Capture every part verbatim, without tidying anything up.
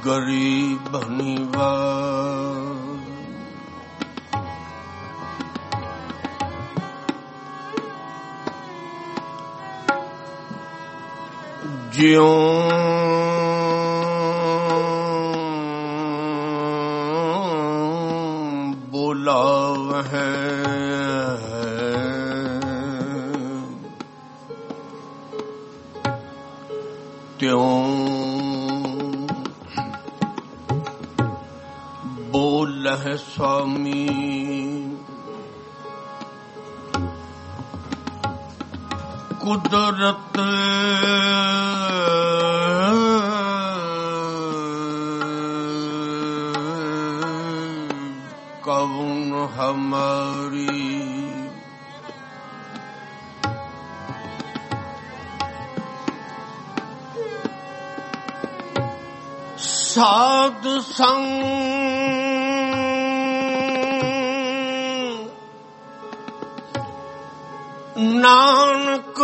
ਗਰੀਬ ਨਿਵਾਜ ਜਿਉਂ ਬੋਲਾਵਹਿ ਤਿਉਂ ਬੋਲਹਿ ਸੁਆਮੀ। ਕੁਦਰਤ ਕਉਨ ਹਮਾਰੀ ਸਾਧ ਸੰਗ ਨਾਨਕ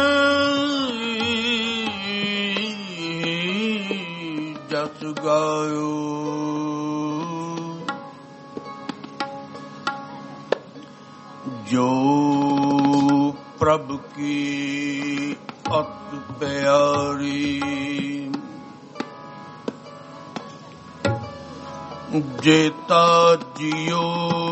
ਜਸ ਗਾਇਓ। ਜੋ ਪ੍ਰਭ ਕੀ ਅਤ ਪਿਆਰੀ ਜੇਤਾ ਜਿਉ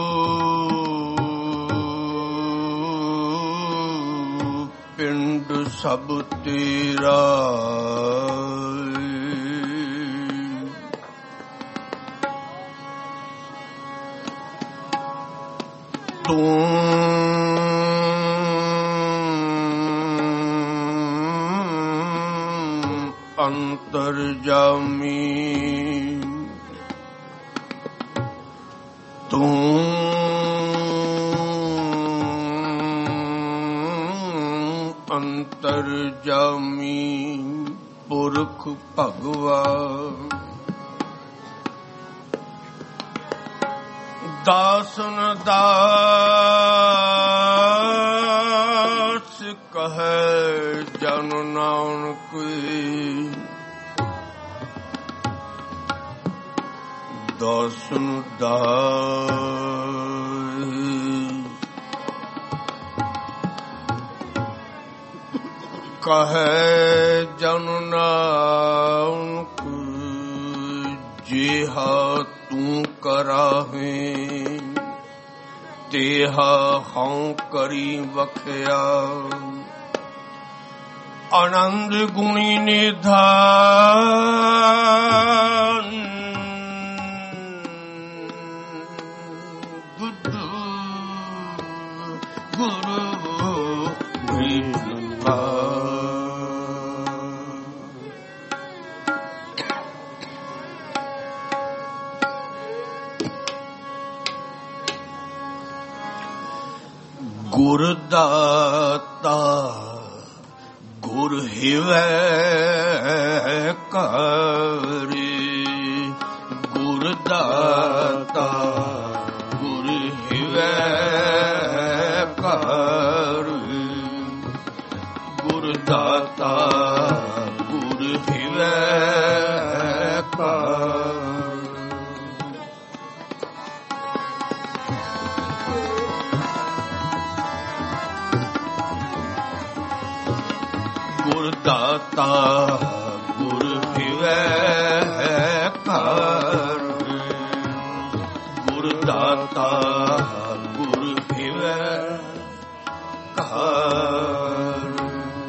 ਪਿੰਡ ਸਭ ਤੇਰਾ। ਤੂੰ ਅੰਤਰਜਾਮੀ ਤੂੰ ਅੰਤਰਜਾਮੀ ਪੁਰਖ ਭਗਵਾਨ। ਦਾਸਨ ਦਾਸ ਕਹੈ ਜਨ ਨਾਨਕ। ਦਾਸਨ ਦਾਸ ਕਹੈ ਜਨ ਨਾਨਕ। ਜਿਹਾ ਤੂੰ ਕਰਾਹੇ ਤੇਹਾ ਹਉ ਕਰੀ ਵਖਿਆ। ਆਨੰਦ ਗੁਣੀ ਨਿਧਾਨ ਗੁਰੂ ਗੁਰੂ ਵਿਭਾ। ਗੁਰ ਦਾਤਾ ਗੁਰ ਹਿਵੈ ਕਰੀ। ਗੁਰ ਦਾਤਾ ਗੁਰ ਹਿਵੈ ਕਰੀ। ਗੁਰ ਦਾਤਾ ਗੁਰ ਹਿਵੈ ਕਰੀ। ਗੁਰ ਦਾਤਾ ਗੁਰ ਹਿਵੈ ਕਰੀ। ਗੁਰ ਦਾਤਾ ਗੁਰ ਹਿਵੈ ਕਰੀ।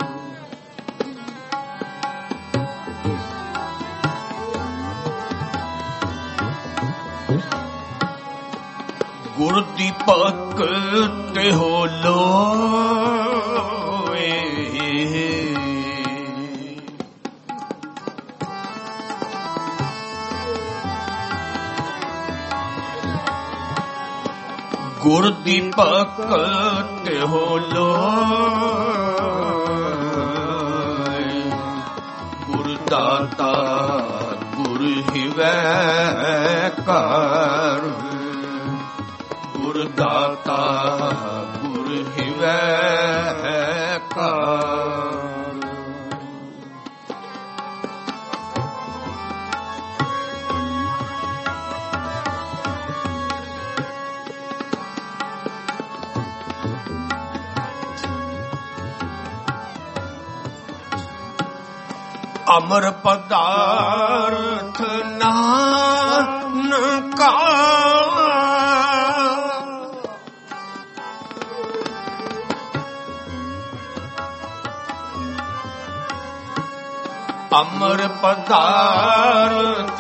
ਗੁਰ ਦੀਪਕ ਤੇ ਹੋ ਲੋਏ। ਗੁਰ ਦੀਪਕ ਤੇ ਹੋ ਲੋਏ। ਗੁਰ ਦਾਤਾ ਗੁਰ ਹਿਵੈ ਕਰੀ। ਗੁਰ ਦਾਤਾ ਗੁਰ ਹਿਵੈ ਕਰੀ। ਅਮਰ ਪਦਾਰਥ ਨਾਨਕਾ ਅਮਰ ਪਦਾਰਥ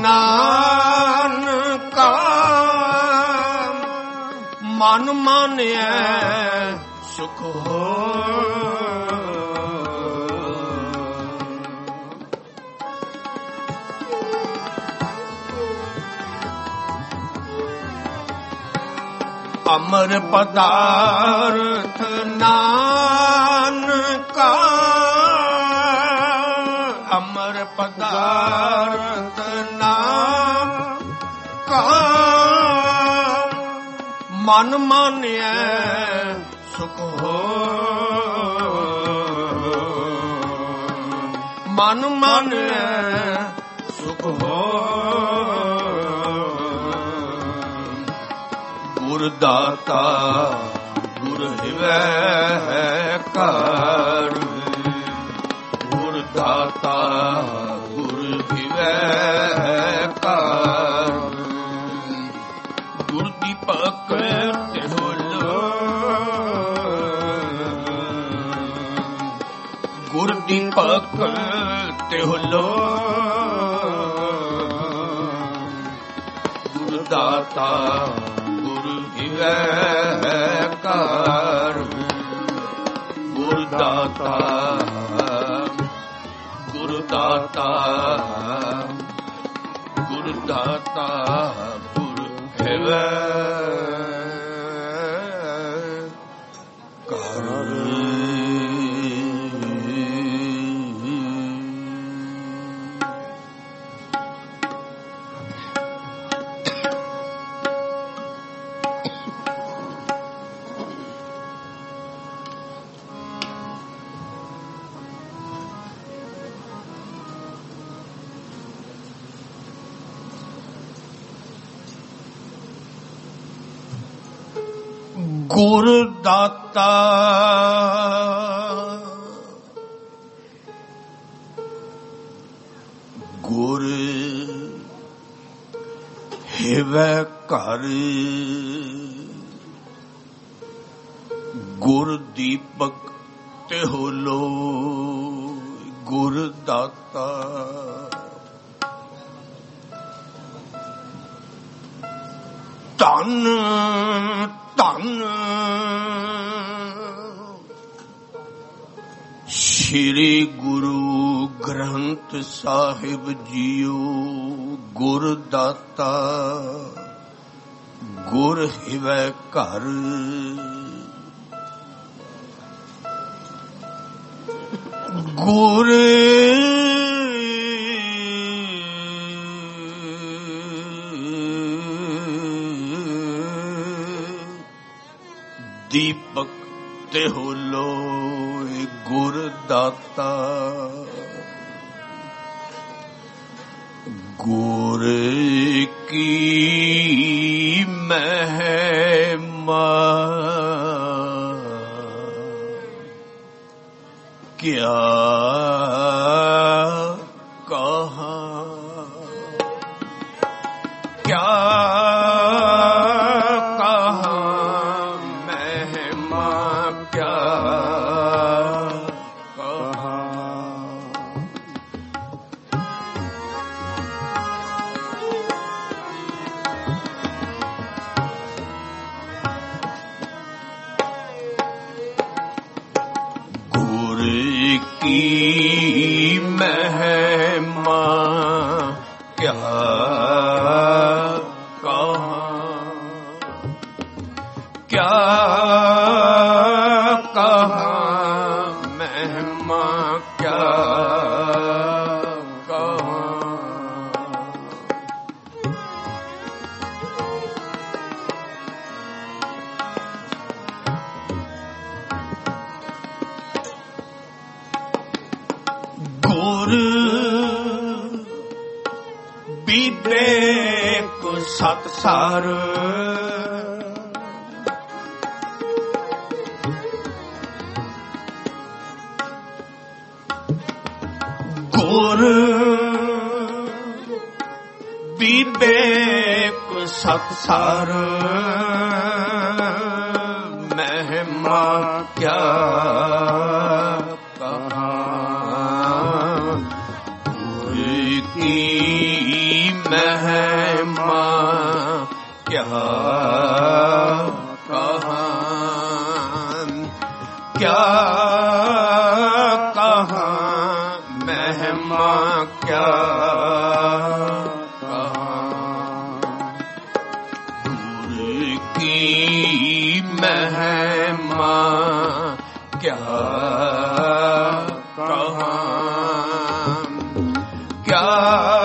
ਨਾਨਕਾ ਮਨ ਮਾਨਿਐ ਸੁਖ ਅਮਰ ਪਦਾਰਥ ਨਾਨਕਾ ਅਮਰ ਪਦਾਰਥ ਨਾਨਕਾ ਮਨ ਮਾਨਿਐ ਸੁਖ ਮਨ ਮਾਨਿਐ ਸੁਖ ਗੁਰ ਦਾਤਾ ਗੁਰ ਹਿਵੈ ਘਰ ਗੁਰ ਦਾਤਾ ਗੁਰ ਹਿਵੈ ਘਰ ਗੁਰ ਦੀਪਕ ਤਿਹੁਲੋ ਗੁਰ ਦੀਪਕ ਤਿਹੁਲੋ ਗੁਰ ਦਾਤਾ ਘਰ ਗੁਰ ਦਾਤਾ ਗੁਰ ਦਾਤਾ ਗੁਰ ਦਾਤਾ ਗੁਰ ਹਿਵੈ ਘਰ ਗੁਰ ਦਾਤਾ ਗੁਰ ਹਿਵੈ ਘਰ ਗੁਰ ਦੀਪਕ ਤਿਹੁਲੋ ਗੁਰ ਦਾਤਾ ਧੰਨ ਧੰਨ ਸ਼੍ਰੀ ਗੁਰੂ ਗ੍ਰੰਥ ਸਾਹਿਬ ਜੀਓ ਗੁਰ ਦਾਤਾ ਗੁਰ ਹਿਵੈ ਘਰ ਗੁਰ ਦੀਪਕ ਤਿਹੁਲੋ ਗੁਰ ਦਾਤਾ ਗੁਰ ਕੀ ਮਹਿਮਾ ਕਿਆ ਕਹਾਂ ਕਿਆ ਕੀ ਮਹਿਮਾ ਕਿਆ ਕਹਾਂ ਕਿਆ ਕਹਾਂ ਮਹਿਮਾ ਕਿਆ ਕਹਾਂ ਗੁਰ ਵਿਵੇਕ ਸਤਿਸਰ ਗੁਰ ਗੁਰ ਵਿਵੇਕ ਸਤਸਰ ਮਹਿਮਾ ਕਿਆ ਕਹਾਂ ਗੁਰ ਕੀ ਮਹਿਮਾ ਕਿਆ ਕਹਾਂ ਕਿਆ ਕਹਾਂ ਮਹਿਮਾ ਕਿਆ ਮਹਿਮਾ ਕਿਆ ਕਹਾਂ ਕਿਆ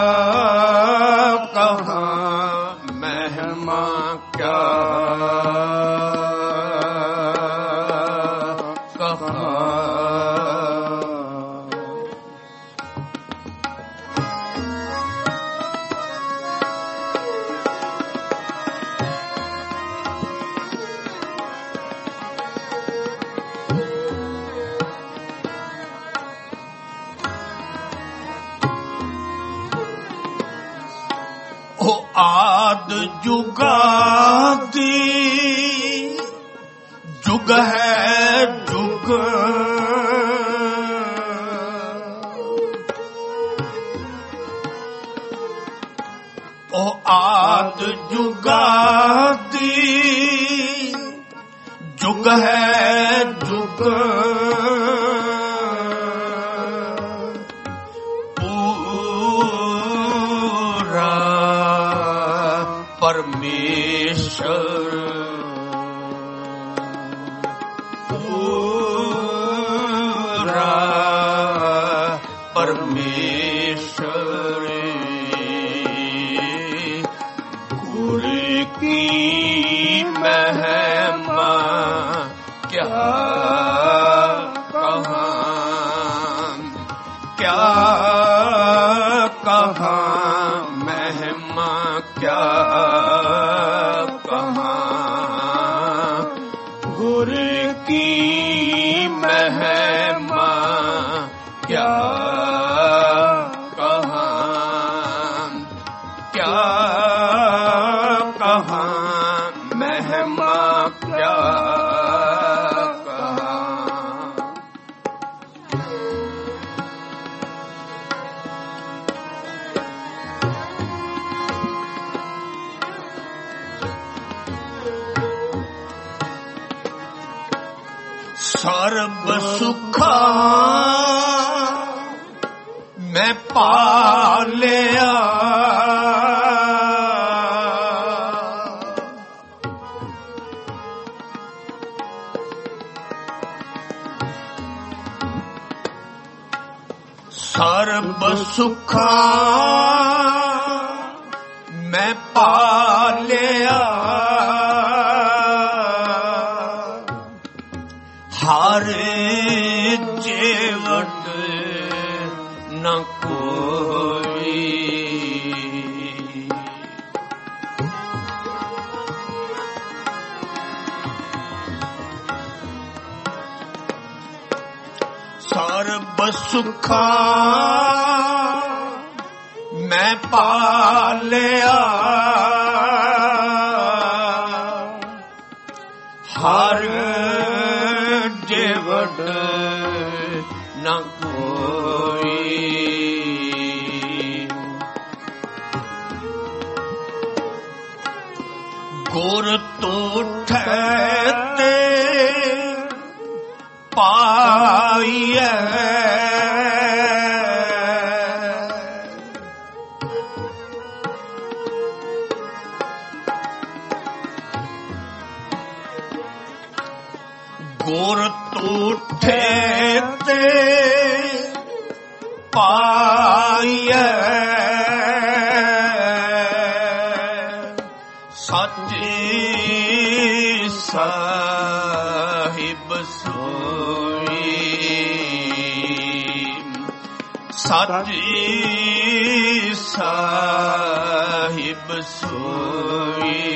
ਕਹਾਂ ਮਹਿਮਾ ਕਿਆ ਕਹਾਂ। ਆਦ ਜੁਗਾਦੀ ਜੁਗ ਹੈ ਜੁਗ ਉਹ ਆਦ ਜੁਗਾਦੀ ਜੁਗ ਹੈ ਜੁਗ ਪਰਮੇਸ਼ਰ ਪੂਰਾ ਪਰਮੇਸ਼ਰ ਗੁਰ ਕੀ ਮਹਿਮਾ ਕਿਆ ਕਹਾਂ ਕਿਆ ਕਹਾਂ ਮਹਿਮਾ ਕਿਆ ਗੁਰ ਕੀ ਮਹਿਮਾ ਕਿਆ ਕਹਾਂ ਕਿਆ ਕਹਾਂ ਮਹਿਮਾ ਕਿਆ ਕਹਾਂ। ਸਰਬ ਸੁਖਾ ਮੈਂ ਪਾ ਲਿਆ ਸਰਬ ਸੁਖਾ ਮੈਂ ਪਾ ਲਿਆ ਹਰ ਜੀਵਟ ਨ ਕੋਈ ਸਰਬ ਸੁਖਾ ਮੈਂ ਪਾ ਲਿਆ ਹਰ ਜੀਵਟ ਨ ਕੋਈ ਗੁਰ ਤੁਠੈ ਤੇ ਪਾਈਐ ਗੁਰ ਤੁਠੈ ਤੇ ਪਾਈਐ ਸੱਚੇ ਸਾਹਿਬ ਸੋਈ ਸੱਚੇ ਸਾਹਿਬ ਸੋਈ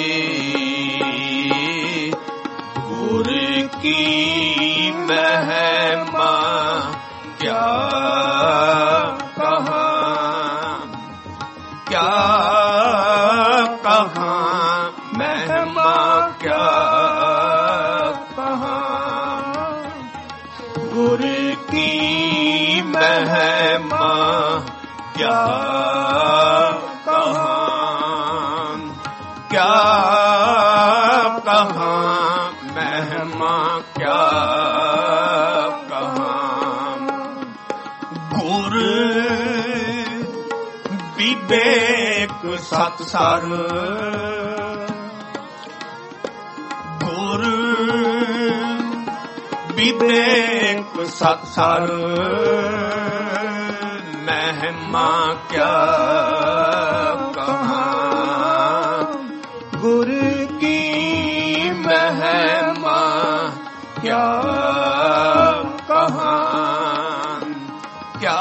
ਗੁਰ ਕੀ ਮਹਿਮਾ ਕਿਆ क्या कहाँ महिमा क्या कहाँ गुरु की महिमा क्या कहाँ क्या कहाँ महिमा क्या कहाँ गुरु विवेक सत्सर गुरु विवेक सत्सर महिमा क्या कहाँ गुरु की महिमा क्या कहाँ क्या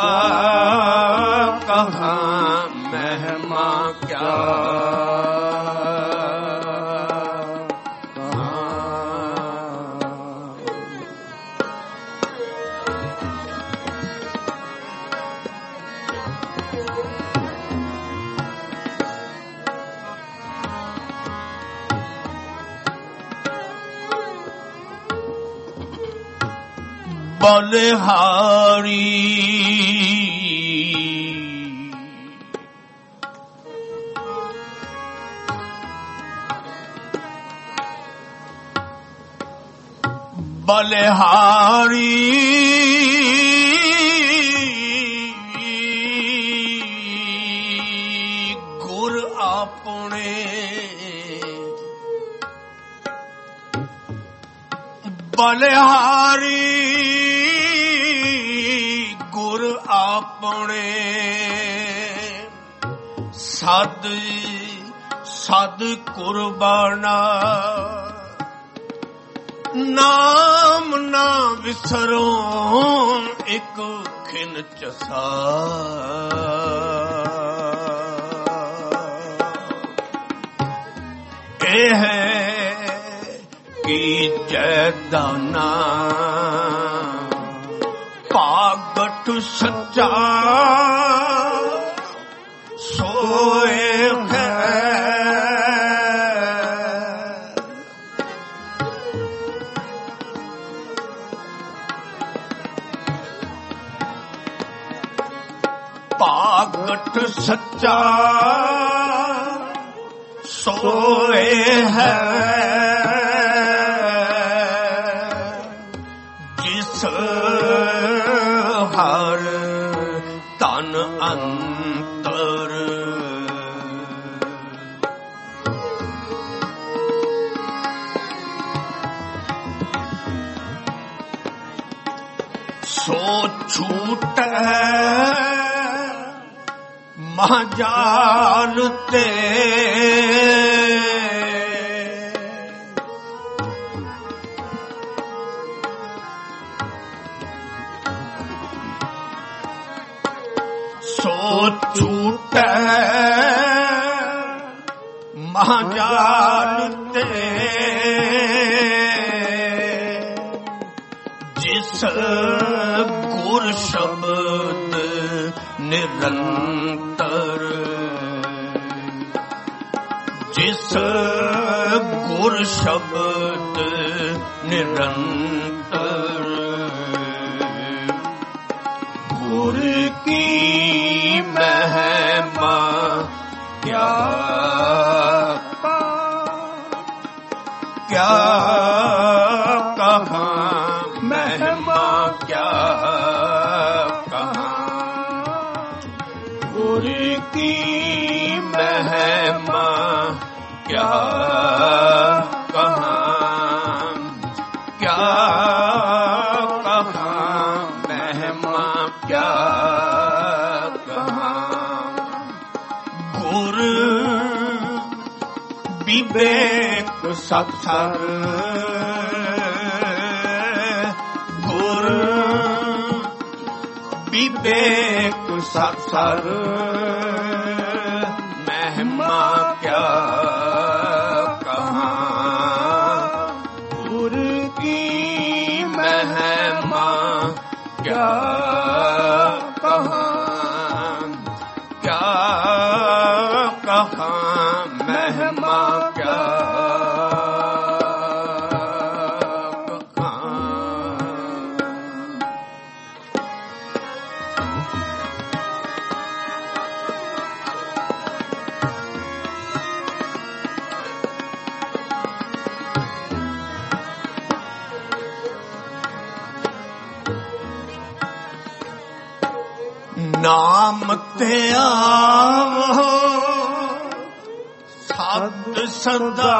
कहाँ महिमा क्या बलिहारी बलिहारी गुर अपने बलिहारी गुर अपने सद सद कुर्बाना नाम ना विसरो एक खिन चसा ए है कि जैदाना पागट सच्चा सोए है पागट सच्चा सोए है जिस हर तन अंतर सो छूट महाजाल ते सो छूट महाजाल ते जिस गुर शब्द निरंतर जिस गुर शब्द निरंतर गुर की महिमा क्या क्या कहाँ महिमा क्या गुरु की महिमा क्या कहाँ क्या कहाँ महिमा क्या कहाँ गुरु विवेक सत्सर गुरु विवेक सत्सर महिमा क्या कहाँ गुरु की महिमा क्या कहाँ क्या कहाँ महिमा क्या नाम ते आवो सत सदा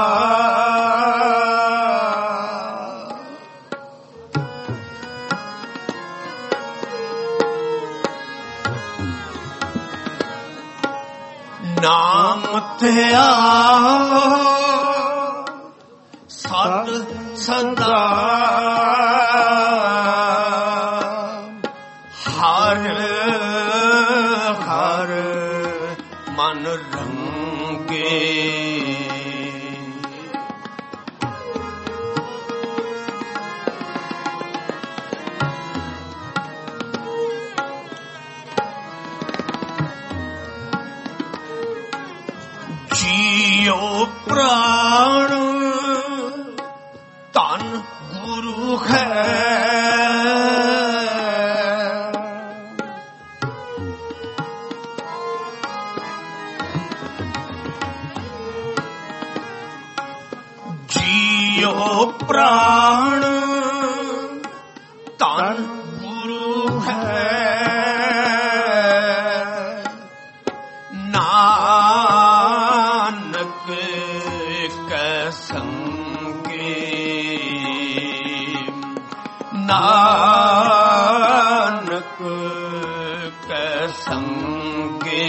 नाम ते आवो सत सदा हर हर मन रंगे जियो प्राण तन गुरु है प्राण तन गुरु है नानक के संगे नानक के संगे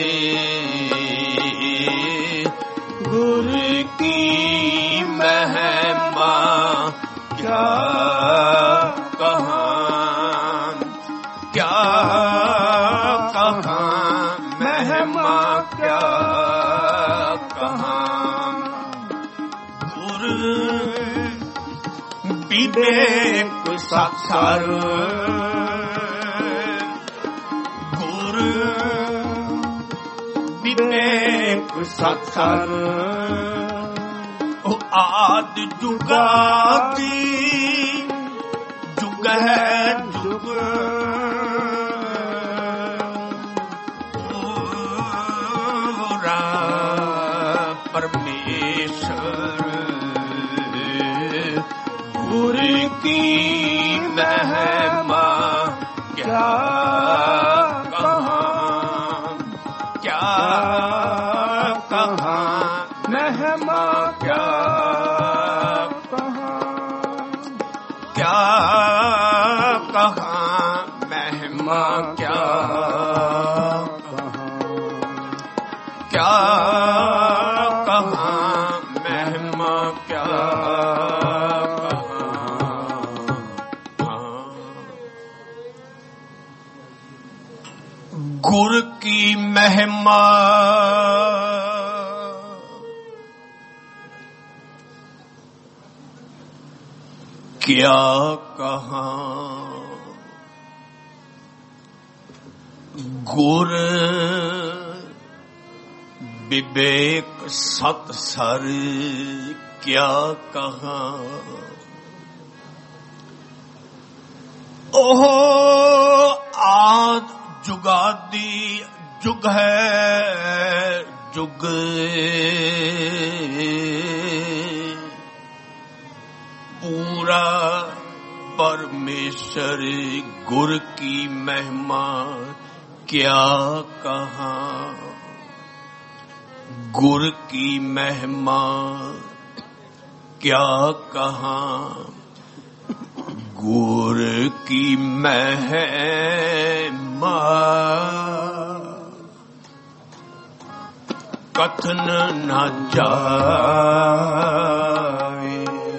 गुरु की महिमा क्या कहाँ क्या कहाँ महिमा क्या कहाँ गुरु विवेक साक्षर गुरु विवेक साक्षर आदि जुगादि जुग है जुग पूरा परमेश्वर गुरु की महिमा क्या कहाँ क्या कहाँ महिमा क्या क्या कहाँ महिमा क्या क्या कहाँ महिमा क्या गुरु की महिमा क्या कहाँ गुर विवेक सत्सर क्या कहाँ ओह आद जुगादी जुग है जुग पूरा परमेश्वर गुर की महिमा क्या कहाँ गुर की महिमा क्या कहाँ गुर की महिमा कथन न जाए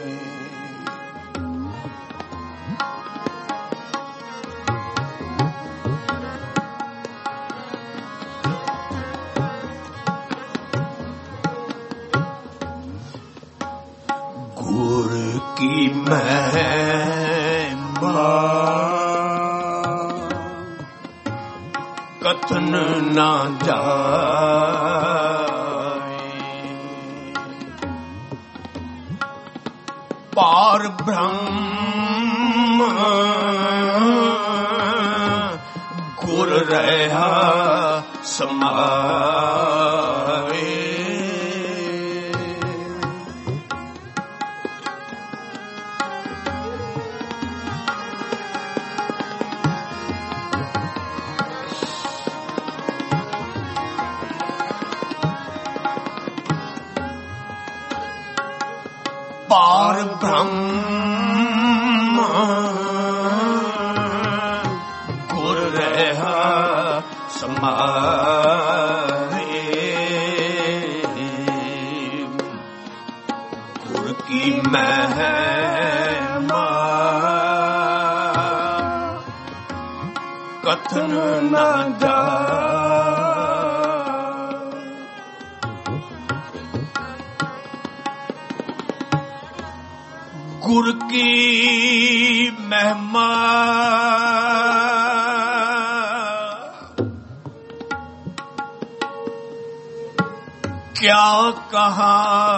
की महिमा कथन ना जाए पार ब्रह्म गुर रहा समाए। पार ब्रह्म गुर रहा समाए। गुर की महिमा कथन न जाए। गुर की महिमा क्या कहा,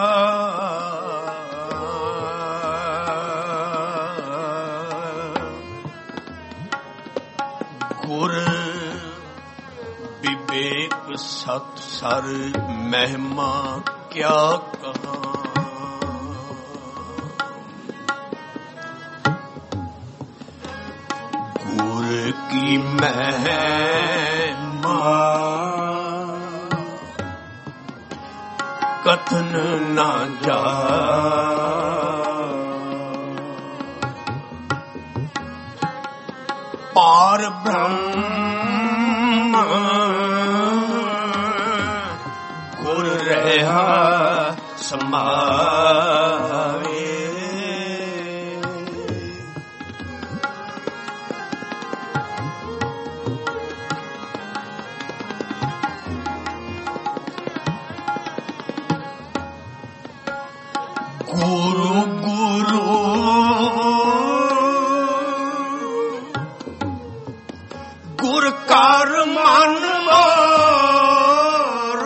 गुर विवेक सत सर महिमा क्या कहा। गुर की महिमा कथन न जाए। पार ब्रह्म गुर रहा समाए। गुरु गुरु गुर कार मन मोर।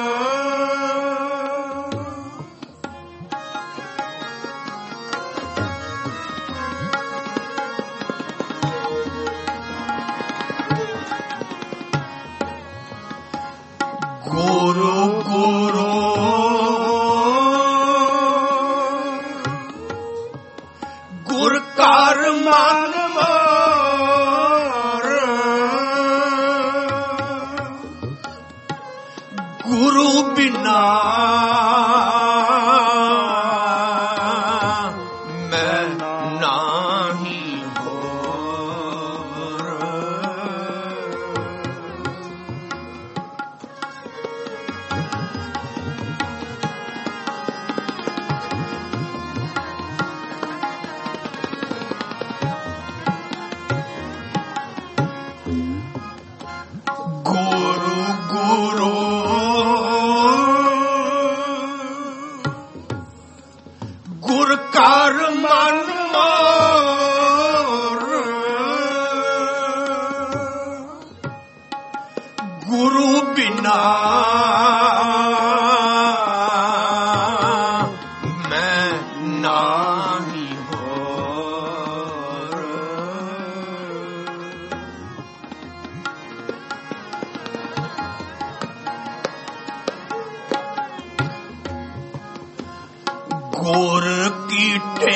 गुरु गुरु गुर कार मन मोर। गुरु बिना मैं नाही होर। गुरु गुरु गुर कार मन मोर। गुरु बिना मैं नाही होर। गुर की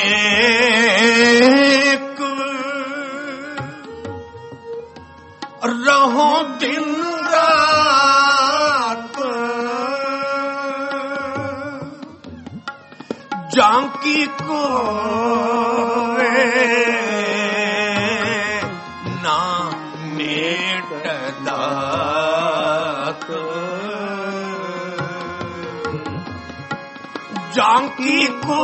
टेक रहो दिन रात। जांकी को ना मेट दात। जांकी को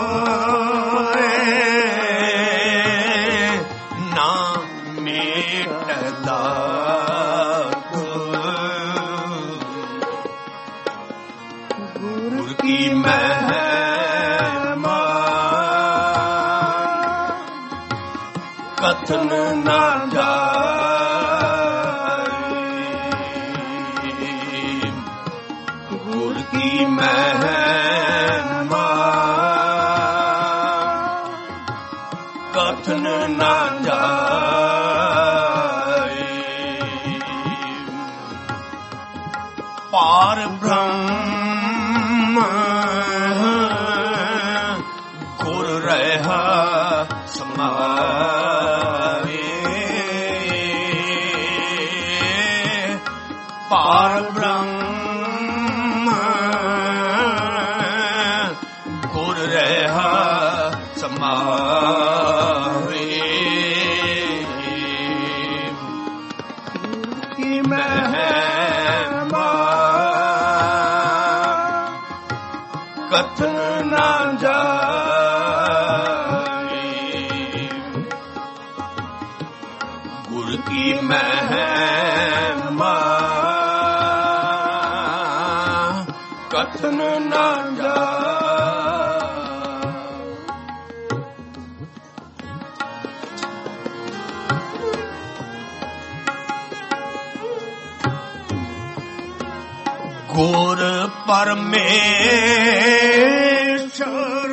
ना मेट दात। गुर की महिमा कथन न जाए। गुर की महिमा ਬ੍ਰਹਮ ਗੁਰ ਰਹਾ ਸਮਾਵੇ ਪਾਰ ਬ੍ਰਹਮ ਗੁਰ ਰਹਾ ਸਮਾਵੇ ਕੀ ਮਹਿਮਾ ਕਥਨ ਨਾ ਜਾਏ ਗੁਰ ਕੀ ਮਹਿਮਾ ਕਥਨ ਨਾ ਜਾਏ ਗੁਰ ਪਰਮੇਸ਼ਰ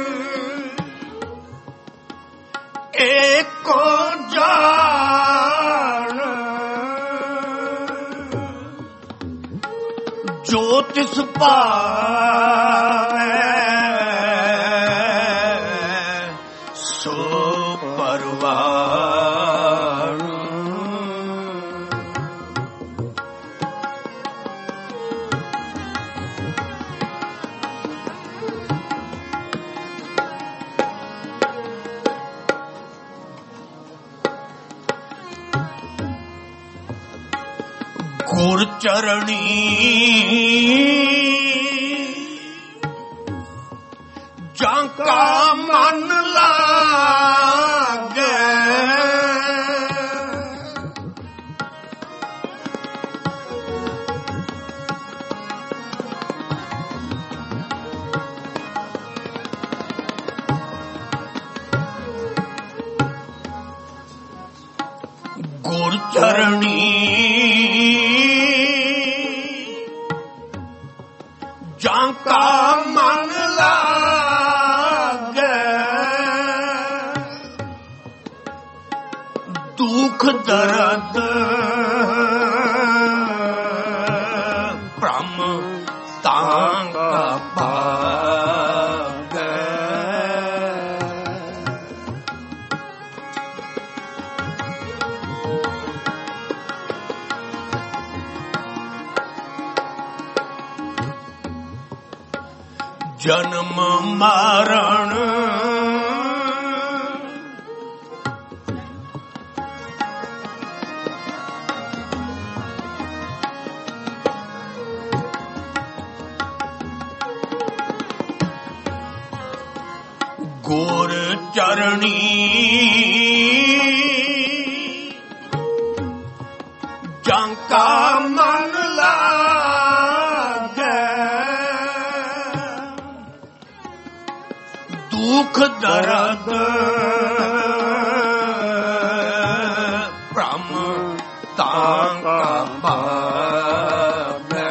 ਏਕੋ ਜਾਣ ਜੋ ਤਿਸ ਭਾਵੈ ਸੋ ਪਰਵਾਣ ਗੁਰ ਚਰਣੀ ਜਾਂ ਕਾ ਮਨ ਲਾਗੈ ਗੁਰ ਚਰਣੀ ਜਾਂ ਕਾ ਮਨ ਲਾਗੈ ਦੁਖ ਦਰਦ ਭ੍ਰਮ ਤਾਂ ਕਾ ਭਾਗੈ ਜਨਮ ਮਾਰਣ ਗੁਰ ਚਰਣੀ ਜਾਂ ਕਾ ਮਨ ਲਾਗੈ ਦੁਖ ਦਰਦ ਭ੍ਰਮ ਤਾਂ ਕਾ ਭਾਵੈ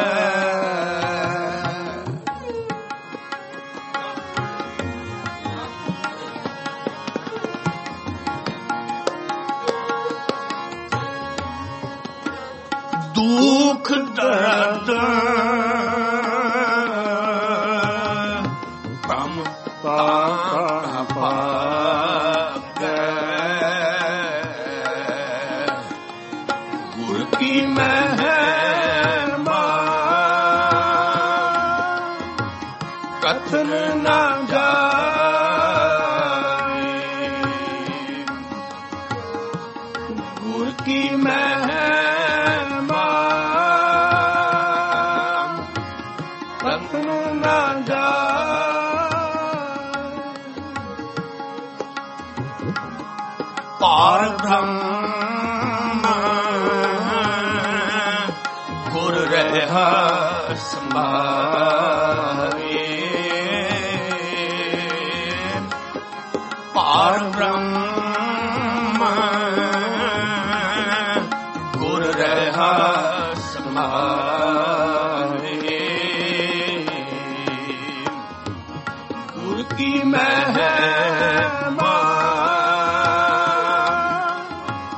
ਦੁਖ ਦਰਦ ਭ੍ਰਮ ਤਾਂ ਭਾਗੈ ਗੁਰ ਕੀ ਮਹਿਮਾ ਕਥਨ ਨਾ ਜਾਏ ਗੁਰ ਕੀ ਮਹਿਮਾ ਕਥਨ ਨਾ ਜਾਏ ਪਾਰ ਬ੍ਰਹਮ ਗੁਰ ਰਹਾ ਸਮਾਵੇ ਪਾਰ ਬ੍ਰਹਮ ਗੁਰ ਰਹਾ ਸਮਾਵੇ ਗੁਰ ਕੀ ਮਹਿਮਾ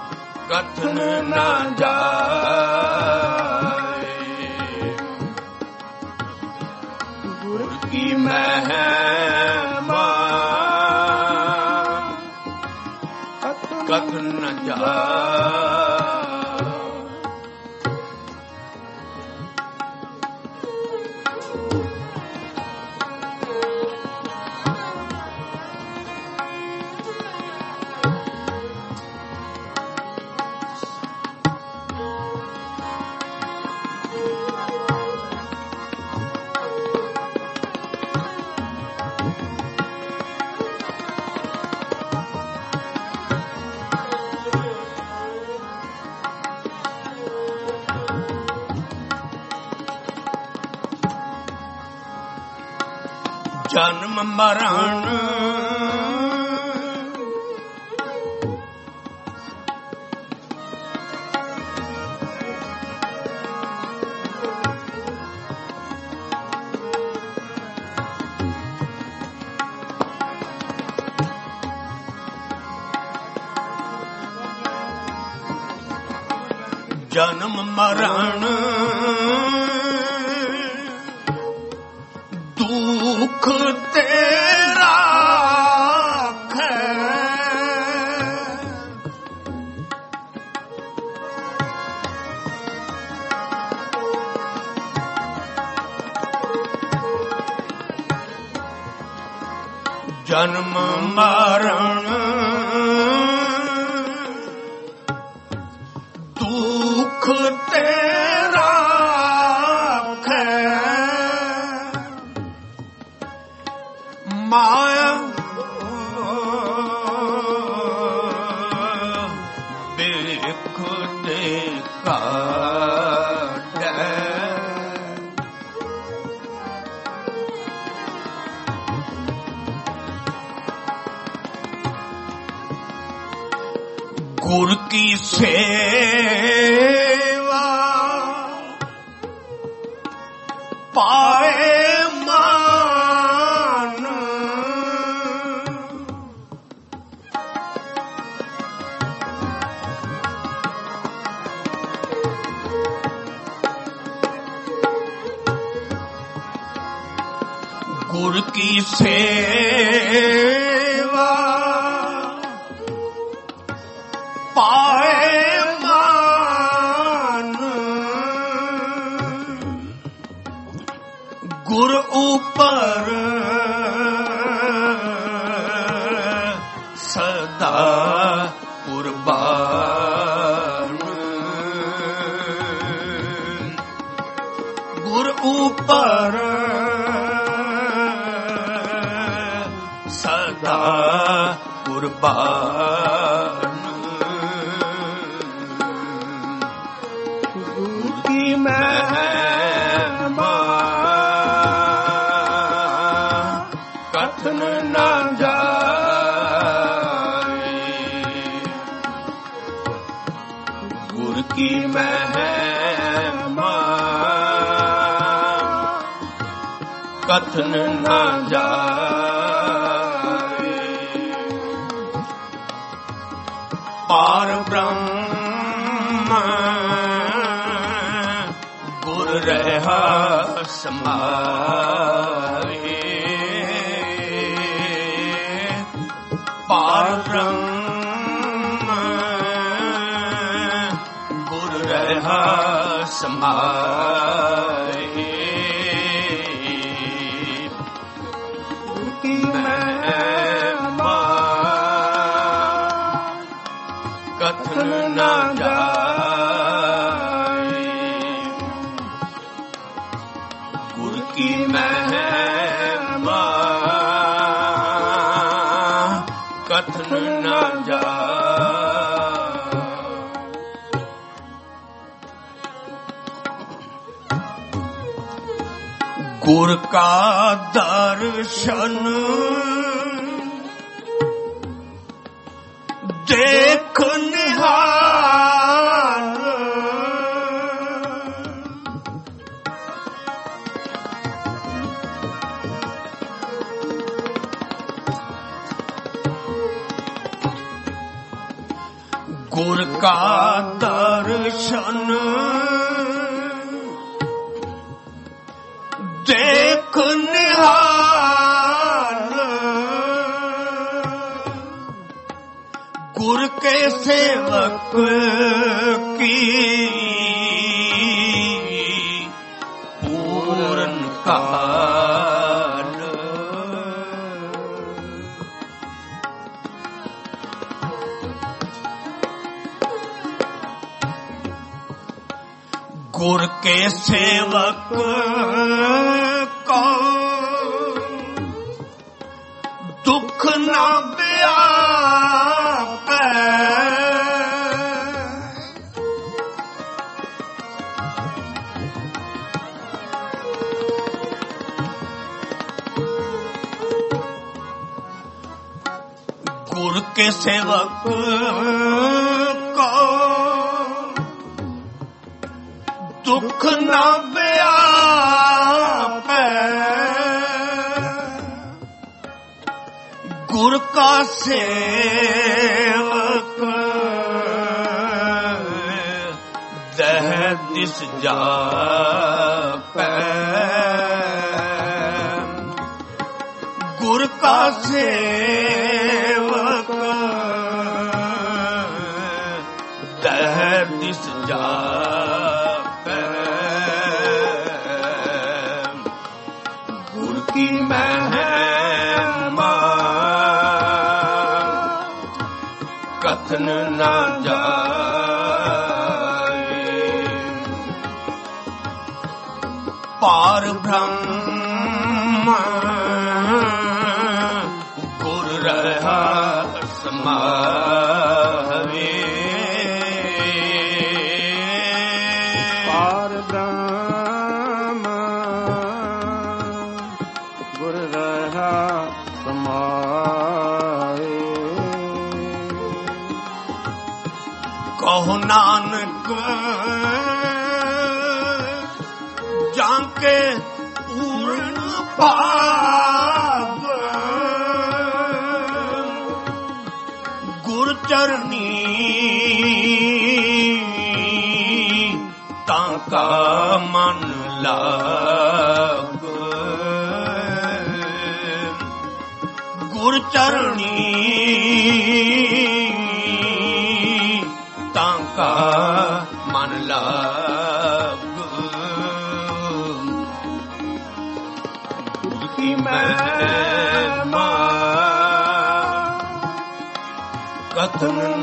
ਗੁਰ ਕੀ ਮਹਿਮਾ ਕਥਨ ਨ ਜਾਏ। ਜਨਮ ਮਰਨ ਜਨਮ ਮਰਨ ਦੁਖ ਤੇਰਾ ਹੈ। ਜਨਮ ਮਰਨ ਦੁਖ ਤੇਰਾ ਹੈ। ਮਾਇਆ ਵੇਖ ਤੇ ਕਾਟੈ। ਗੁਰ ਕੀ ਸੇਵਾ ਪਾਏ ਮਾਨ। ਗੁਰ ਕੀ ਸੇਵਾ ਪਾਏ ਮਾਨ। ਗੁਰ ਉਪਰ ਸਦਾ ਕੁਰਬਾਨ। ਗੁਰ ਉਪਰ ਸਦਾ ਕੁਰਬਾਨ। ਗੁਰ ਕੀ ਮਹਿਮਾ ਕਥਨ ਨਾ ਜਾਏ। ਗੁਰ ਕੀ ਮਹਿਮਾ ਕਥਨ ਨਾ ਜਾਏ। ਪਾਰ ਬ੍ਰਹਮ ਗੁਰ ਰਹਾ ਸਮਾਏ। ਪਾਰ ਬ੍ਰਹਮ ਗੁਰ ਰਹਾ ਸਮਾਏ। ਕੀ ਮਹਿਮਾ ਕਥਨ ਨਾ ਜਾਏ। ਗੁਰ ਕੀ ਮਹਿਮਾ ਕਥਨ ਨਾ ਜਾਏ। ਗੁਰ ਕਾ ਦਰਸ਼ਨ ਦੇਖ ਨਿਹਾਲ। ਗੁਰ ਕਾ ਦਰਸ਼ਨ ਦੇਖ ਨਿਹਾਲ। के सेवक की पूर्ण काल, गुर के सेवक को दुख न व्यापे, गुर के सेवक को दुख न व्यापे, गुर का सेवक दह दिस जापे, गुर का सेवक दह दिस जापे, गुर की महिमा कथन न जाए, पार ब्रह्म गुर रहा समावे, पार ब्रह्म गुर रहा समावे, कहो नानक जाके पूर्ण भाग, गुर चरनी ताका मन लाग, गुर चरनी ताका मन लाग, गुर की महिमा कथन न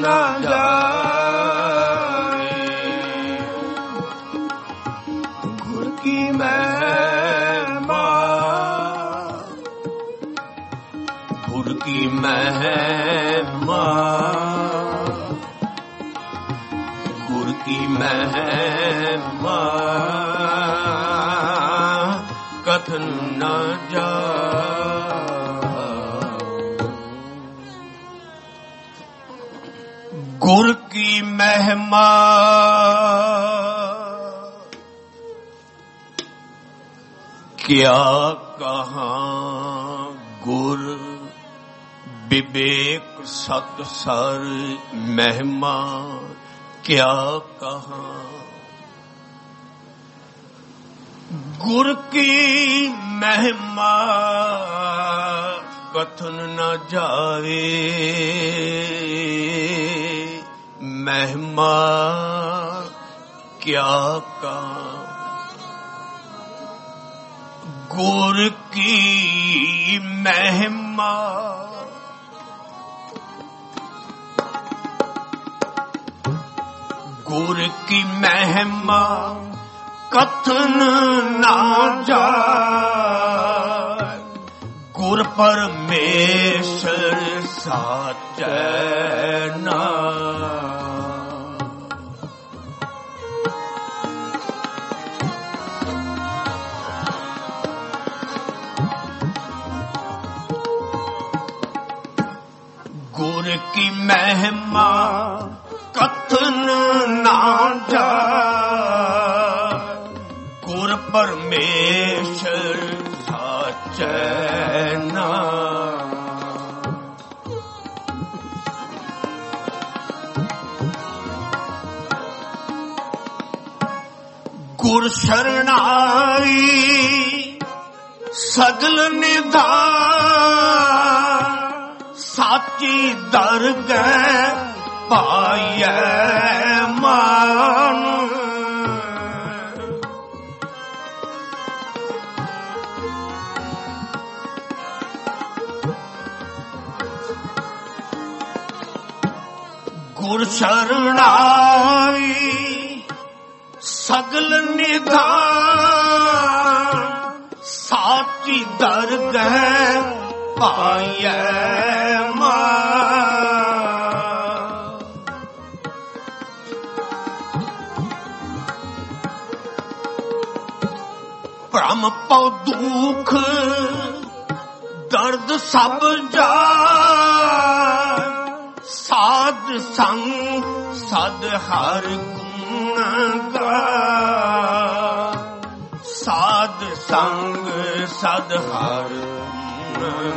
जाए, गुर की महिमा, गुर की महिमा, गुर की महिमा कथन न जाए, गुर की महिमा क्या कहाँ, गुर विवेक सतसर महिमा क्या कहाँ, गुर की महिमा कथन न जावे, महिमा क्या कहाँ, गुर की महिमा गुर की महिमा कथन ना जाए, गुर परमेश्वर साचै नाम। गुर की महिमा कथन ना जाए, गुर परमेश्वर साचै नाम। गुर शरणाई सगल निधान, साची दरगह ਪਾਈਐ ਮਾਨ। ਗੁਰ ਸ਼ਰਣਾਈ ਸਗਲ ਨਿਧਾਨ, ਸਾਚੀ ਦਰਗਹਿ ਪਾਈਐ ਮਾਨ। ਭ੍ਰਮ ਪਉ ਦੁਖ ਦਰਦ ਸਭ ਜਾਇ, ਸਾਧ ਸੰਗ ਸਦ ਹਰ ਗੁਣ ਗਾਇ। ਸਾਧ ਸੰਗ ਸਦ ਹਰ ਗੁਣ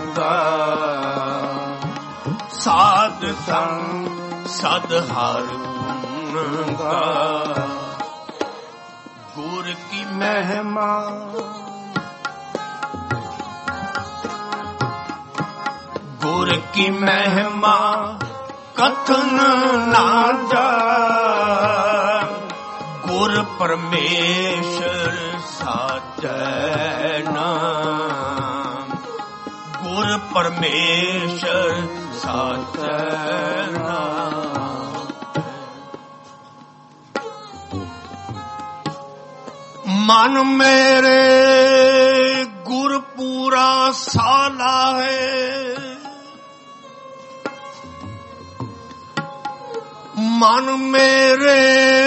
ਗਾਇ। ਸਾਧ ਸੰਗ ਸਦ ਹਰ ਗੁਣ ਗਾਇ। ਗੁਰ ਕੀ ਮਹਿਮਾ ਗੁਰ ਕੀ ਮਹਿਮਾ ਕਥਨ ਨਾ ਜਾਇ। ਗੁਰ ਪਰਮੇਸ਼ਰ ਸਾਚੈ ਨਾਮ। ਗੁਰ ਪਰਮੇਸ਼ਰ ਸਾਚੈ ਨਾਮ। ਮਨ ਮੇਰੇ ਗੁਰ ਪੂਰਾ ਸਾਲਾ ਹੈ। ਮਨ ਮੇਰੇ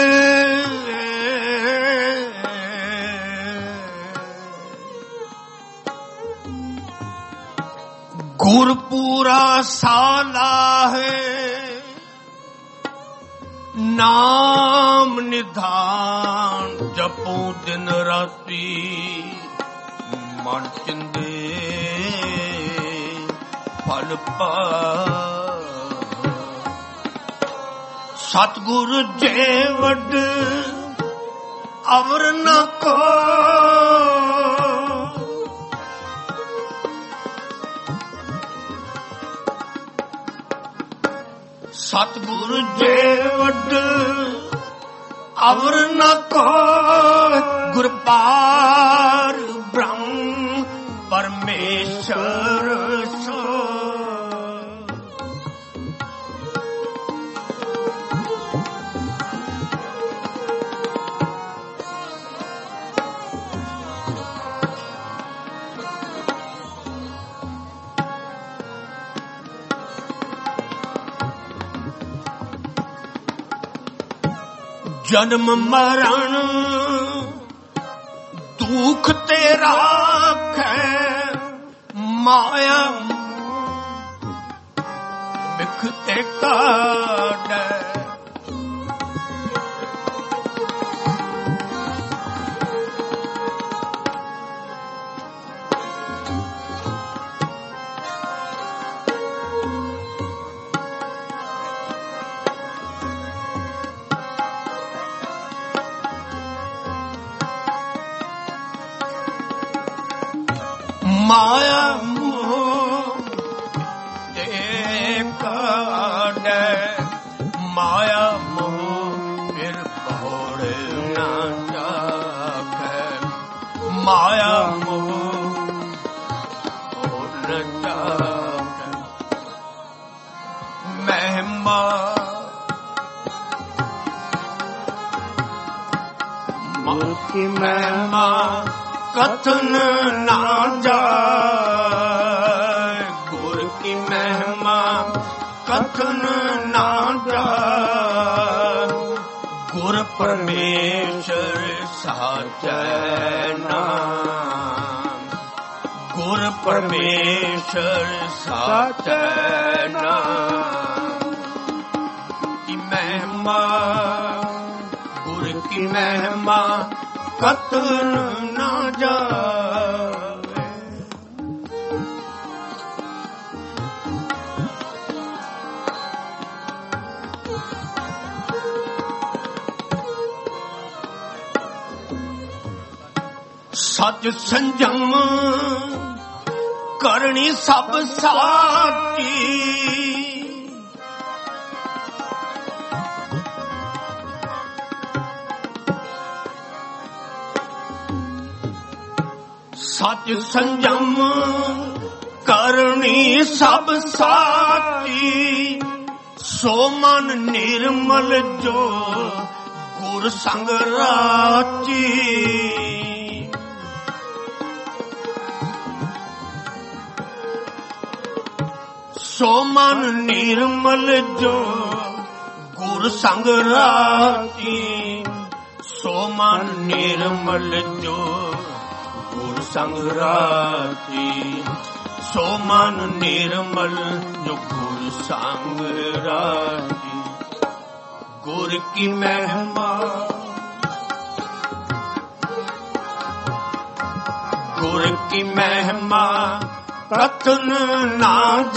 ਗੁਰ ਪੂਰਾ ਸਾਲਾ ਹੈ। ਨਾਮ ਨਿਧਾਨ ਜਪੋ ਦਿਨ ਰਾਤੀ, ਮਨ ਚਿੰਦੇ ਫਲ ਪਾ। ਸਤਿਗੁਰ ਜੇ ਵੱਡ ਅਵਰ ਨ ਕੋ, ਸਤਿਗੁਰ ਜੇ ਵੱਡ ਅਵਰ ਨ ਕੋ। ਗੁਰ ਪਾਰ ਬ੍ਰਹਮ ਪਰਮੇਸ਼ਰ ਸੋ। ਜਨਮ ਮਰਨ ਦੁਖ ਤੇ ਰਾਖੈ, ਮਾਇਆ ਬਿਖ ਤੇ ਕਾਢੈ। ਮਾਇਆ ਮੋਹ ਤੇ ਕਾਢੈ। ਮਾਇਆ ਮੋਹ ਫਿਰ ਭੋੜੇ ਨਾ ਜਾਗੈ। ਮਾਇਆ ਮੋਹ ਭੋੜ ਨ ਜਾਗੈ। ਮਹਿਮਾ ਗੁਰ ਕੀ ਮਹਿਮਾ ਕਥਨ ਨਾ ਜਾਇ। ਗੁਰ ਕੀ ਮਹਿਮਾ ਕਥਨ ਨਾ ਜਾਇ। ਗੁਰ ਪਰਮੇਸ਼ਰ ਸਾਚੈ ਨਾਮ। ਗੁਰ ਪਰਮੇਸ਼ਰ ਸਾਚੈ ਨਾਮ। ਕੀ ਮਹਿਮਾ ਗੁਰ ਕੀ ਮਹਿਮਾ ਕਥਨ ਨਾ ਜਾਵੇ। ਸਚ ਸੰਜਮ ਕਰਨੀ ਸਭ ਸਾਚੀ। ਸਚ ਸੰਜਮ ਕਰਨੀ ਸਭ ਸਾਚੀ, ਸੋ ਮਨ ਨਿਰਮਲ ਜੋ ਗੁਰ ਸੰਗ ਰਾਚੀ। ਸੋ ਮਨ ਨਿਰਮਲ ਜੋ ਗੁਰ ਸੰਗ ਰਾਚੀ, ਸੋ ਮਨ ਨਿਰਮਲ ਜੋ ਗੁਰ ਸੰਗ ਰਾਚੀ, ਸੋ ਮਨ ਨਿਰਮਲ ਜੋ ਗੁਰ ਸੰਗ ਰਾਚੀ। ਗੁਰ ਕੀ ਮਹਿਮਾ ਗੁਰ ਕੀ ਮਹਿਮਾ ਕਥਨ ਨਾ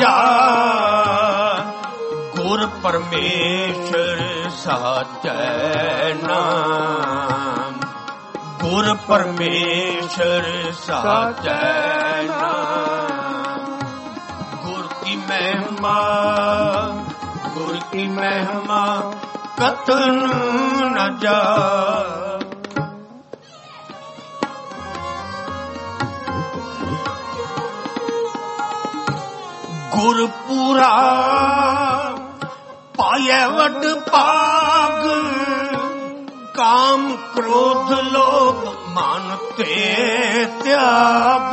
ਜਾਏ, ਗੁਰ ਪਰਮੇਸ਼ਰ ਸਾਚੈ ਨਾਮ, ਗੁਰ ਪਰਮੇਸ਼ਰ ਸਾਚੈ ਨਾਮ। ਗੁਰ ਕੀ ਮਹਿਮਾ ਗੁਰ ਕੀ ਮਹਿਮਾ ਕਥਨ ਨ ਜਾਏ। ਗੁਰਪੁਰਾ ਪਾਇਐ ਵਡ ਭਾਗ, ਕਾਮ ਕ੍ਰੋਧ ਲੋਭ ਮਨ ਤੇ ਤਿਆਗ।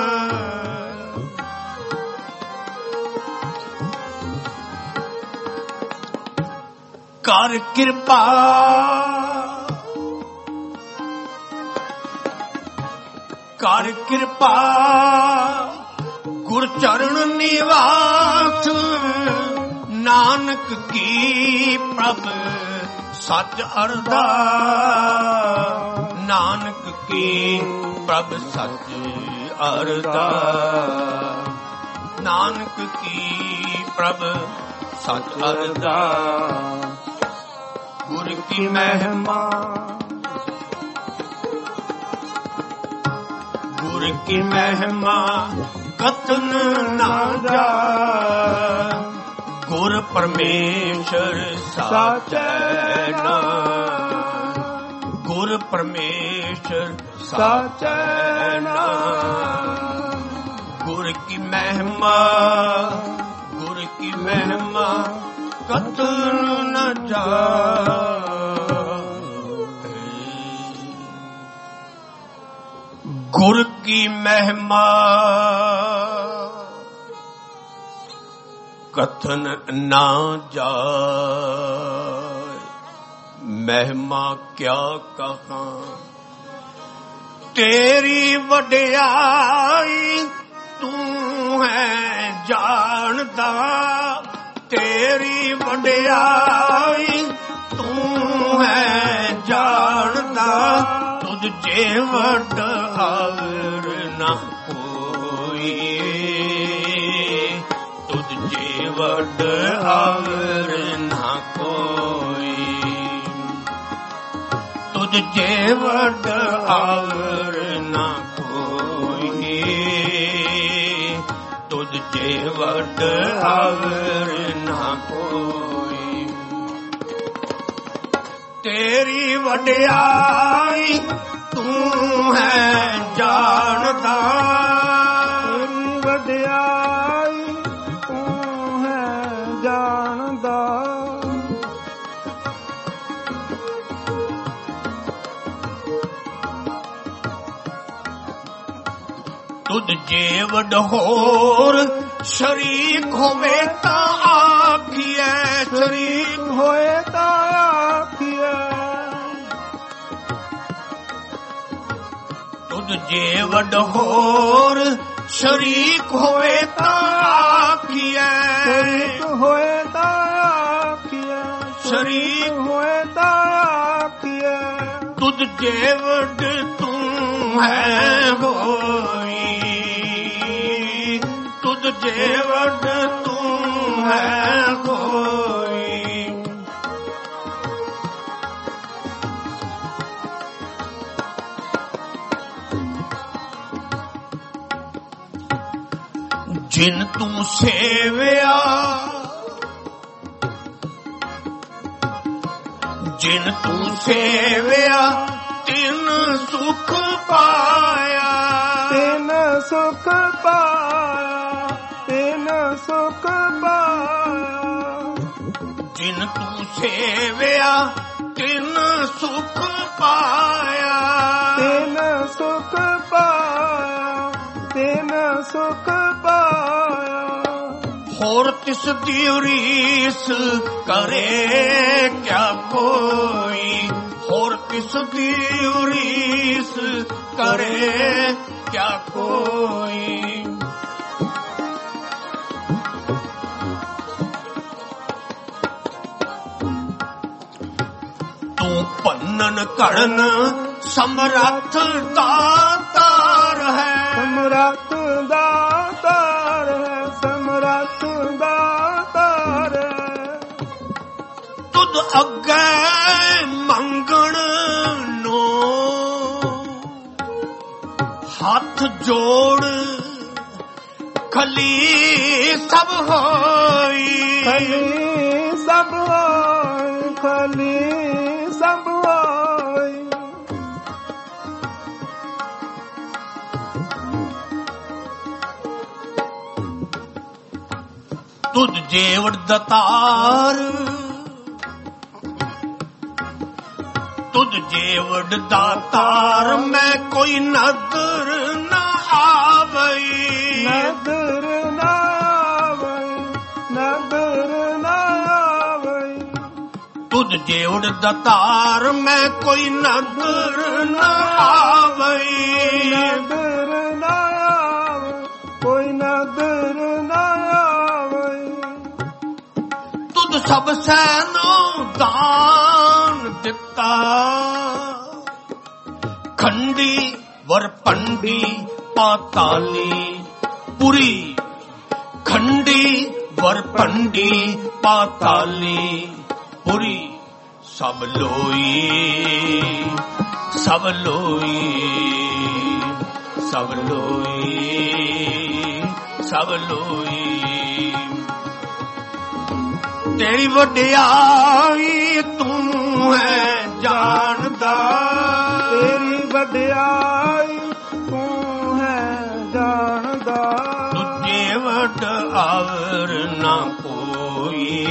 ਕਰ ਕਿਰਪਾ ਕਰ ਕਿਰਪਾ ਗੁਰ ਚਰਨ ਨਿਵਾਸ, ਨਾਨਕ ਕੀ ਪ੍ਰਭ ਸੱਚ ਅਰਦਾਸ, ਨਾਨਕ ਕੀ ਪ੍ਰਭ ਸੱਚ ਅਰਦਾਸ, ਨਾਨਕ ਕੀ ਪ੍ਰਭ ਸੱਚ ਅਰਦਾਸ। ਗੁਰ ਕੀ ਮਹਿਮਾ ਗੁਰ ਕੀ ਮਹਿਮਾ ਕਥਨ ਨਾ ਜਾਏ, ਗੁਰ ਪਰਮੇਸ਼ਰ ਸਾਚੈ ਨਾਮ, ਗੁਰ ਪਰਮੇਸ਼ਰ ਸਾਚੈ ਨਾਮ। ਗੁਰ ਕੀ ਮਹਿਮਾ ਗੁਰ ਕੀ ਮਹਿਮਾ ਕਥਨ ਨਾ ਜਾਏ। ਗੁਰ ਕੀ ਮਹਿਮਾ ਕਥਨ ਨਾ ਜਾਏ, ਮਹਿਮਾ ਕਿਆ ਕਹਾਂ ਤੇਰੀ ਵਡਿਆਈ, ਤੂੰ ਹੈ ਜਾਣਦਾ ਤੇਰੀ ਵਡਿਆਈ, ਤੂੰ ਹੈ ਜਾਣਦਾ। ਤੁਧ ਜੇ ਵਡ ਆਵਰ ਨਾ ਕੋਈ, ਤੁਧ ਜੇ ਵਡ ਆਵਰ ਨਾ ਕੋਈ, ਤੁਧ ਜੇ ਵਡ ਆਵਰ ਨਾ ਕੋਈ, ਤੁਧ ਜੇ ਵਡ ਆਵਰ ਨਾ ਕੋਈ। ਤੇਰੀ ਵਡਿਆਈ ਤੂੰ ਹੈ ਜਾਣਦਾ, ਤੇਰੀ ਵਡਿਆਈ ਤੂੰ ਹੈ ਜਾਣਦਾ। ਤੁਧ ਜੇ ਵਡ ਹੋਰ ਸ਼ਰੀਕ ਹੋਵੇ ਤਾਂ ਆਖੀਐ, ਸ਼ਰੀਕ ਹੋਏ ਤਾਂ ਆਖੀਐ। ਤੁਧ ਜੇ ਵਡ ਹੋਰ ਸ਼ਰੀਕ ਹੋਵੇ ਤਾਂ ਆਖੀਐ, ਸ਼ਰੀਕ ਹੋਏ ਤਾਂ ਆਖੀਐ, ਸ਼ਰੀਕ ਹੋਏ ਤਾਂ ਆਖੀਐ। ਤੁਧ ਜੇ ਵਡ ਤੂੰ ਹੈ ਹੋਈ, ਤੁਧ ਜੇ ਵਡ ਤੂੰ ਹੈ ਹੋਈ। ਜਿਨ ਤੂੰ ਸੇਵਿਆ, ਜਿਨ ਤੂੰ ਸੇਵਿਆ ਤਿਨ ਸੁਖ ਪਾਇਆ, ਤਿਨ ਸੁਖ ਪਾਇਆ, ਤਿਨ ਸੁਖ ਪਾਇਆ। ਜਿਨ ਤੂੰ ਸੇਵਿਆ ਤਿਨ ਸੁਖ ਪਾਇਆ, ਤਿਨ ਸੁਖ ਪਾਇਆ, ਤਿਨ ਸੁਖ ਪਾਇਆ। ਹੋਰ ਤਿਸ ਦੀ ਰੀਸ ਕਰੇ ਕਿਆ ਕੋਈ, ਹੋਰ ਤਿਸ ਦੀ ਰੀਸ ਕਰੇ ਕਿਆ ਕੋਈ। ਤੂੰ ਭੰਨਨ ਘੜਨ ਸਮਰੱਥ ਦਾਤਾਰ ਹੈ, ਸਮਰੱਥ ਦਾਤਾਰ ਹੈ, ਸਮਰੱਥ ਦਾਤਾਰ ਹੈ। ਤੁਧ ਅੱਗੇ ਮੰਗਣ ਨੂੰ ਹੱਥ ਜੋੜ ਖਲੀ ਸਭ ਹੋਈ, ਖਲੀ ਸਭ ਹੋਈ, ਖਲੀ ਸਭ ਹੋਈ। ਤੁਧ ਜੇਵੜ ਦਤਾਰ, ਤੁਧ ਜੇਵੜ ਦਾਤਾਰ ਮੈਂ ਕੋਈ ਨਦਰ ਨਾ ਆਵਈ, ਨਦਰ ਨਾ ਆਵਈ, ਨਦਰ ਨਾ ਆਵਈ। ਤੁਧ ਜੇਵੜ ਦਤਾਰ ਮੈਂ ਕੋਈ ਨਦਰ ਨਾ ਆਵਈ, ਨਦਰ ਨਾ ਆਵਈ, ਕੋਈ ਨਦਰ ਨਾ ਆਵਈ। ਤੁਧ ਸਭ ਸੈਨੋਂ ਦਾਨ ਦਿੱਤਾ, ਖੰਡੀ ਵਰ ਪੰਡੀ ਪਾਤਾਲੀ ਪੁਰੀ, ਖੰਡੀ ਵਰ ਪੰਡੀ ਪਾਤਾਲੀ ਪੁਰੀ। ਸਭ ਲੋਈ, ਸਭ ਲੋਈ, ਸਭ ਲੋਈ, ਸਭ ਲੋਈ। ਤੇਰੀ ਵਡਿਆਈ ਤੂੰ ਹੈ ਜਾਣਦਾ, ਤੇਰੀ ਵਡਿਆਈ ਤੂੰ ਹੈ ਜਾਣਦਾ। ਤੁਝੇ ਵਡ ਆਵਰ ਨਾ ਕੋਈ,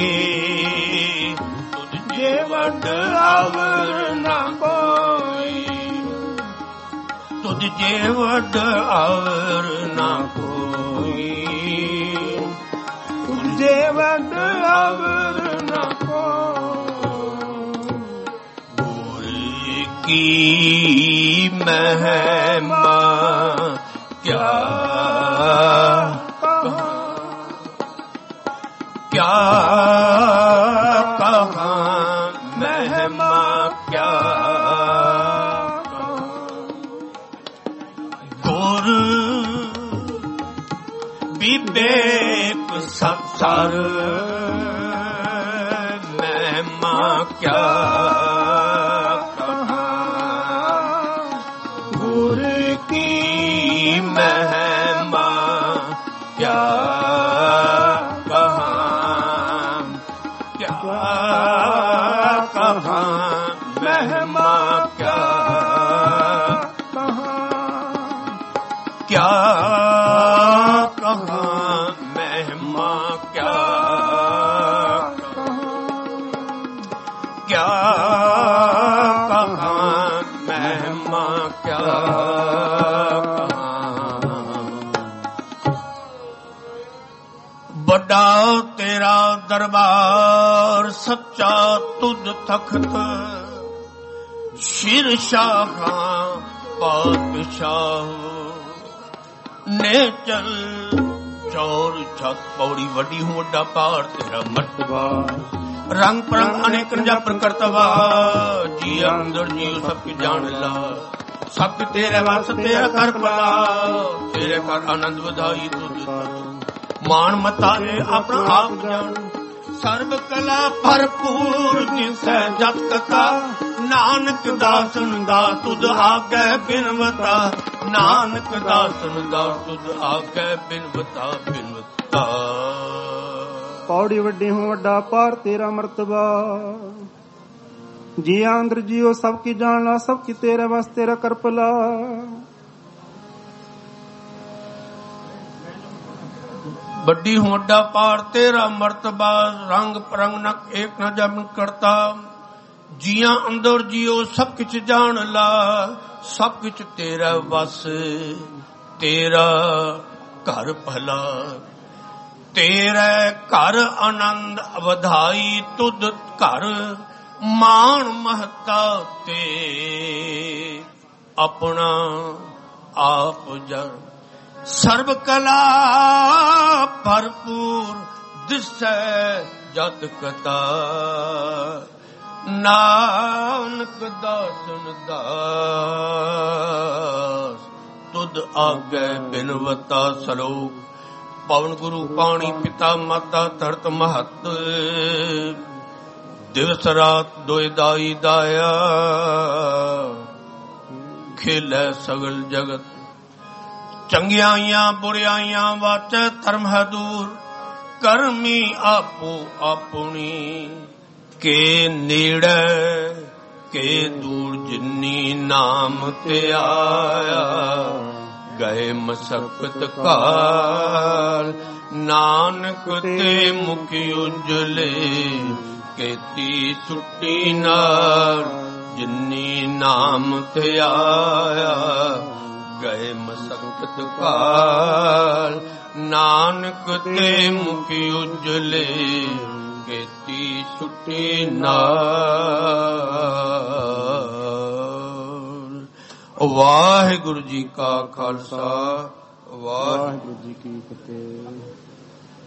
ਤੁਝੇ ਵਡ ਆਵਰ ਨਾ ਕੋਈ, ਤੁਝੇ ਵਡ ਆਵਰ ਨਾ ਕੋਈ, ਤੁਝੇ ਵਡ ਆਵਰ ਨਾ ਕੋਈ। ਗੁਰ ਕੀ ਮਹਿਮਾ ਕਿਆ क्या कहा महिमा क्या, गुर विवेक संसार महिमा क्या कहा, गुर की महिमा क्या कहा, महिमा क्या कहा, क्या कहा महिमा क्या कहा, क्या कहा महिमा क्या कहा। बड़ा तेरा दरबार सच्चा तुझ तख्त, शिर शाह पातशाह ने चल चौर छत पौड़ी वडी हूँ वड्डा पार तेरा मर्तबा, रंग परंग अनेक रंजा प्रकर्तवा, जी अंदर जी सबकी जान ला, सब तेरे वास तेरा कर भला, तेरे कर आनंद बधाई तुझ मान मताए अपना आप जान, सर्व कला भरपूर जिसै जत कथा, नानक दासन दा तुझ आगे बिनवता, नानक दासन दा तुझ आगे बिनवता बिनवता। पौड़ी वड्डी हूँ वड्डा पार तेरा मर्तबा, जी आंद्र जियो सबकी जानला, सबकी तेरे वास तेरा करपला। ਵੱਡੀ ਹੋਡਾ ਪਾਰ ਤੇਰਾ ਮਰਤਬਾ, ਰੰਗ ਪਰੰਗ ਨਕ ਏਕ ਨਾ ਜਮਨ ਕਰਤਾ। ਜੀਆਂ ਅੰਦਰ ਜੀਓ ਸਭ ਕਿਛ ਜਾਣ ਲਾ, ਸਭ ਕਿਛ ਤੇਰਾ ਵਸ, ਤੇਰਾ ਘਰ ਭਲਾ। ਤੇਰੇ ਘਰ ਆਨੰਦ ਵਧਾਈ, ਤੁਧ ਘਰ ਮਾਣ ਮਹਤਾ ਤੇ। ਆਪਣਾ ਆਪ ਜਰ ਸਰਬ ਕਲਾ ਭਰਪੂਰ, ਦਿਸੈ ਜਤ ਕਤਾ। ਨਾਨਕ ਦਾਸਨ ਦਾਸ, ਤੁਧ ਆਗੇ ਬਿਨਵਤਾ ਸਲੋਕ। ਪਵਨ ਗੁਰੂ ਪਾਣੀ ਪਿਤਾ ਮਾਤਾ ਧਰਤ ਮਹਤ, ਦਿਵਸ ਰਾਤ ਦੋਇ ਦਾਈ ਦਾਇਆ। ਖੇਲੇ ਸਗਲ ਜਗਤ ਚੰਗਿਆਈਆਂ ਬੁਰਿਆਈਆਂ, ਵਾਚੈ ਧਰਮ ਹੈ ਦੂਰ। ਕਰਮੀ ਆਪੋ ਆਪਣੀ, ਕੇ ਨੇੜੇ ਕੇ ਦੂਰ। ਜਿਨੀ ਨਾਮ ਤੇ ਆਇਆ, ਗਏ ਮਸਕਤ ਕਾਲ। ਨਾਨਕ ਤੇ ਮੁਖ ਉਜਲੇ, ਕੀਤੀ ਛੁੱਟੀ ਨਾਲ। ਜਿਨੀ ਨਾਮ ਤੇ ਆਇਆ, ਗਏ ਮਸਕਤ ਕਾਲ। ਨਾਨਕ ਤੇ ਮੁਖ ਉਜਲੇ, ਕੀਤੀ ਛੁੱਟੀ ਨਾਲ। ਵਾਹਿਗੁਰੂ ਜੀ ਕਾ ਖਾਲਸਾ, ਵਾਹਿਗੁਰੂ ਜੀ ਕੀ ਫਤਿਹ।